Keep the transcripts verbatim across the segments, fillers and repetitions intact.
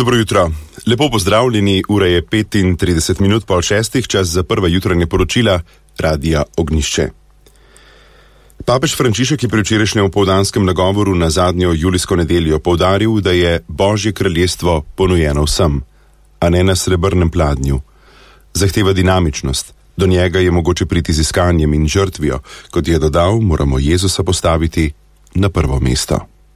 Dobro jutro. Lepo pozdravljeni, ura je petintrideset minut pol šestih, čas za prva jutranje poročila Radia Ognjišče. Papež Frančišek je pri včerajšnjem opoldanskem nagovoru na zadnjo julijsko nedeljo poudaril, da je Božje kraljestvo ponujeno vsem, a ne na srebrnem pladnju. Zahteva dinamičnost, do njega je mogoče priti z iskanjem in žrtvijo, kot je dodal, moramo Jezusa postaviti na prvo mesto.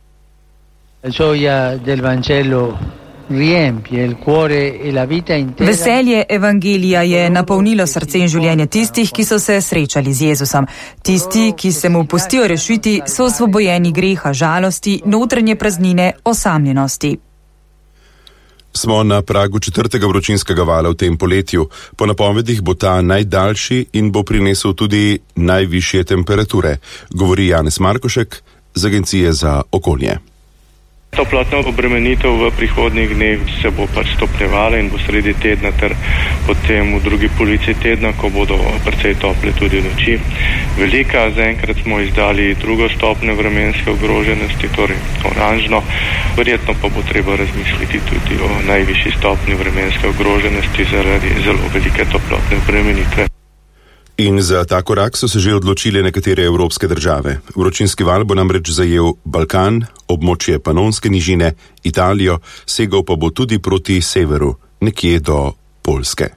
Veselje evangelija je napolnilo srce in življenje tistih, ki so se srečali z Jezusom. Tisti, ki se mu pustijo rešiti, so osvobojeni greha, žalosti, notranje praznine, osamljenosti. Smo na pragu četrtega vročinskega vala v tem poletju. Po napovedih bo ta najdaljši in bo prinesel tudi najvišje temperature, govori Janez Markošek z Agencije za okolje. Toplotna obremenitev v prihodnjih dneh se bo pač stopnjevala in bo sredi tedna ter potem v drugi polovici tedna, ko bodo precej tople tudi noči, velika. Zaenkrat smo izdali drugo stopnjo vremenske ogroženosti, torej oranžno. Verjetno pa bo treba razmisliti tudi o najvišji stopnji vremenske ogroženosti zaradi zelo velike toplotne obremenitve. In za ta korak so se že odločile nekatere evropske države. Vročinski val bo namreč zajel Balkan, območje Panonske nižine, Italijo, segal pa bo tudi proti severu, nekje do Poljske.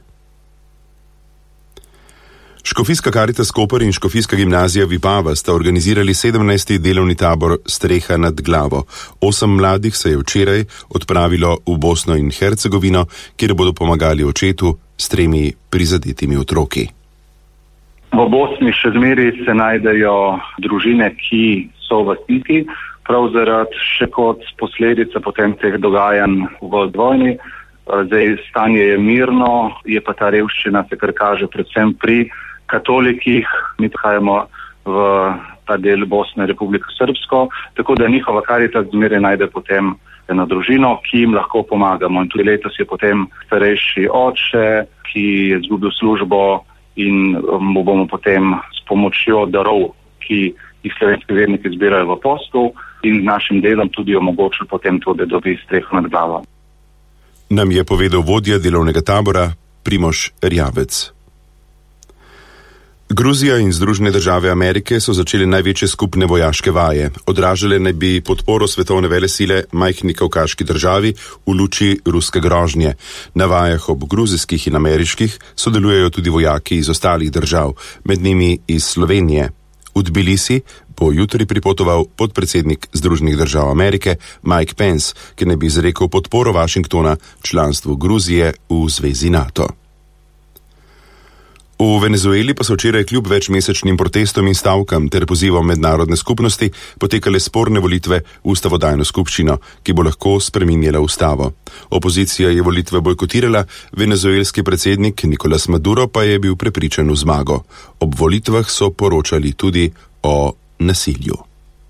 Škofijska Karitas Koper in Škofijska gimnazija Vipava sta organizirali sedemnajsti delovni tabor Streha nad glavo. Osem mladih se je včeraj odpravilo v Bosno in Hercegovino, kjer bodo pomagali očetu s tremi prizadetimi otroki. V Bosni še zmeri se najdejo družine, ki so v stiski, prav zaradi še kot posledica potem teh dogajanj v vojni. Zdaj stanje je mirno, je pa ta revščina se kar kaže predvsem pri katolikih. Mi prihajamo v ta del Bosne, Republiko Srbsko, tako da njihova Karitas zmeraj najde potem eno družino, ki jim lahko pomagamo. In tudi letos je potem starejši oče, ki je izgubil službo, in mu bomo potem s pomočjo darov, ki jih slovenski verniki zbirajo v postu, in z našim delom tudi omogočili potem to, da dobi streho nad glavo. Nam je povedal vodja delovnega tabora Primož Rjavec. Gruzija in Združene države Amerike so začeli največje skupne vojaške vaje. Odražale naj bi podporo svetovne velesile majhni kavkaški državi v luči ruske grožnje. Na vajah ob gruzijskih in ameriških sodelujejo tudi vojaki iz ostalih držav, med njimi iz Slovenije. V Tbilisi bo jutri pripotoval podpredsednik Združenih držav Amerike Mike Pence, ki naj bi izrekel podporo Washingtona članstvu Gruzije v zvezi NATO. V Venezueli pa so včeraj kljub večmesečnim protestom in stavkam ter pozivom mednarodne skupnosti potekale sporne volitve v ustavodajno skupščino, ki bo lahko spreminjala ustavo. Opozicija je volitve bojkotirala, venezuelski predsednik Nicolás Maduro pa je bil prepričan v zmago. Ob volitvah so poročali tudi o nasilju.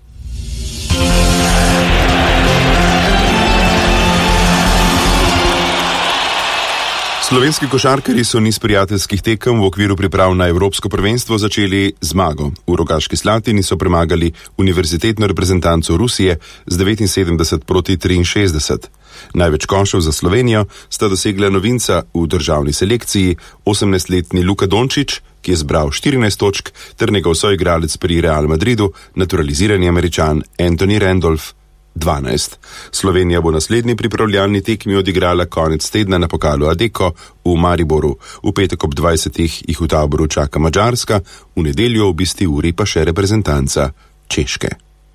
Slovenski košarkarji so niz prijateljskih tekem v okviru priprav na Evropsko prvenstvo začeli zmago. V Rogaški Slatini so premagali univerzitetno reprezentanco Rusije z devetinsedemdeset proti triinšestdeset. Največ košev za Slovenijo sta dosegla novinca v državni selekciji, osemnajstletni Luka Dončić, ki je zbral štirinajst točk, ter njegov soigralec pri Real Madridu, naturalizirani Američan Anthony Randolph, dvanajst. Slovenija bo naslednji pripravljalni tekmi odigrala konec tedna na pokalu Adeko v Mariboru. V petek ob dvajsetih jih v taboru čaka Madžarska, v nedeljo ob isti uri pa še reprezentanca Češke.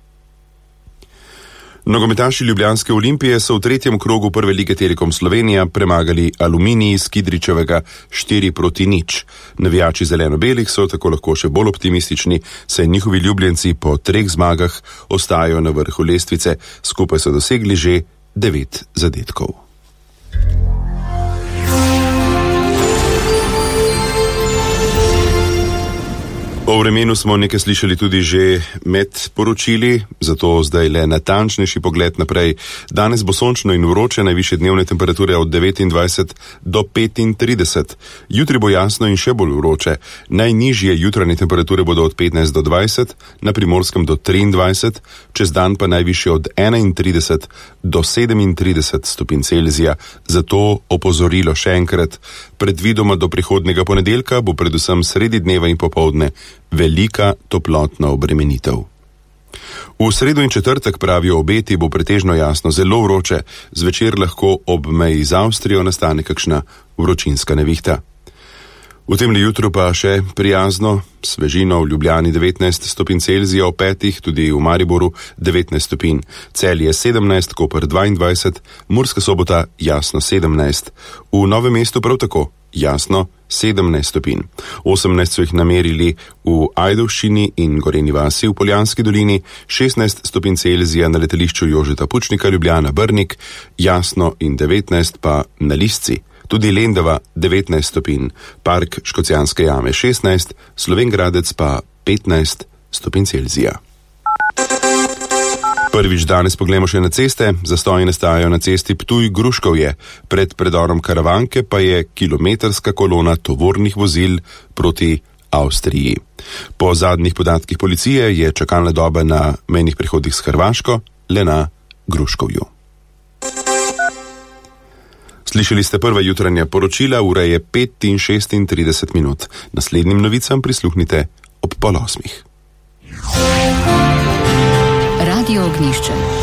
Nogometaši ljubljanske Olimpije so v tretjem krogu prve lige Telekom Slovenija premagali Aluminij iz Kidričevega štiri proti nič. Navijači zeleno-belih so tako lahko še bolj optimistični, saj njihovi ljubljenci po treh zmagah ostajajo na vrhu lestvice, skupaj so dosegli že devet zadetkov. O vremenu smo nekaj slišali tudi že med poročili, zato zdaj le natančnejši pogled naprej. Danes bo sončno in vroče, najvišje dnevne temperature od devetindvajset do petintrideset. Jutri bo jasno in še bolj vroče. Najnižje jutranje temperature bodo od petnajst do dvajset, na Primorskem do triindvajset, čez dan pa najvišje od enaintrideset do sedemintrideset stopinj Celzija. Zato opozorilo še enkrat. Predvidoma do prihodnjega ponedeljka bo predvsem sredi dneva in popoldne velika toplotna obremenitev. V sredo in četrtek, pravijo obeti, bo pretežno jasno, zelo vroče, zvečer lahko ob meji z Avstrijo nastane kakšna vročinska nevihta. V temle jutru pa še prijazno, svežino v Ljubljani devetnajst stopinj Celzija, ob petih, tudi v Mariboru devetnajst stopinj, Celje sedemnajst, Koper dvaindvajset, Murska Sobota jasno sedemnajst, v Novem mestu prav tako jasno sedemnajst stopinj. osemnajst so jih namerili v Ajdovščini in Gorenji vasi v Poljanski dolini, šestnajst stopinj Celzija na letališču Jožeta Pučnika Ljubljana Brnik, jasno in devetnajst pa na Lisci. Tudi Lendava devetnajst stopinj, Park Škocjanske jame šestnajst, Slovenj Gradec pa petnajst stopinj Celzija. Prvič danes poglejmo še na ceste. Zastoji nastajajo na cesti Ptuj-Gruškovje. Pred predorom Karavanke pa je kilometrska kolona tovornih vozil proti Avstriji. Po zadnjih podatkih policije je čakalna doba na mejnih prehodih s Hrvaško le na Gruškovju. Slišali ste prva jutranja poročila, ura je pet in šestintrideset minut. Naslednjim novicam prisluhnite ob pol osmih. Radio Ognjišče.